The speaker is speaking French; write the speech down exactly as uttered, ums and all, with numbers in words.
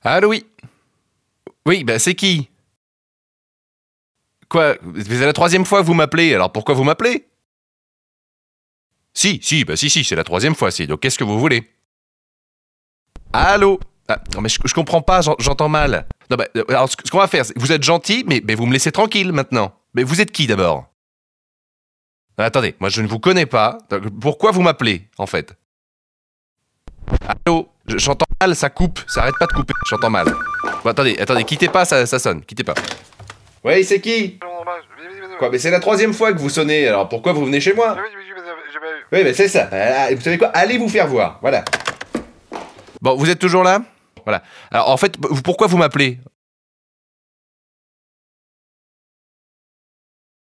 Allô, oui. Oui, bah c'est qui? Quoi? C'est la troisième fois que vous m'appelez, alors pourquoi vous m'appelez? Si, si, bah si, si, c'est la troisième fois, si, donc qu'est-ce que vous voulez? Allô? Ah, non mais je, je comprends pas, j'en- j'entends mal. Non bah, euh, alors ce, ce qu'on va faire, c'est- vous êtes gentil, mais, mais vous me laissez tranquille maintenant. Mais vous êtes qui d'abord? Ah, attendez, moi je ne vous connais pas, donc pourquoi vous m'appelez, en fait? Allô? Je- J'entends mal, ça coupe, ça arrête pas de couper, j'entends mal. Bon, attendez, attendez, quittez pas, ça, ça sonne, quittez pas. Oui, c'est qui? Quoi, mais c'est la troisième fois que vous sonnez, alors pourquoi vous venez chez moi? Oui, mais c'est ça. Ah, vous savez quoi? Allez vous faire voir, voilà. Bon, vous êtes toujours là? Voilà. Alors, en fait, vous- pourquoi vous m'appelez?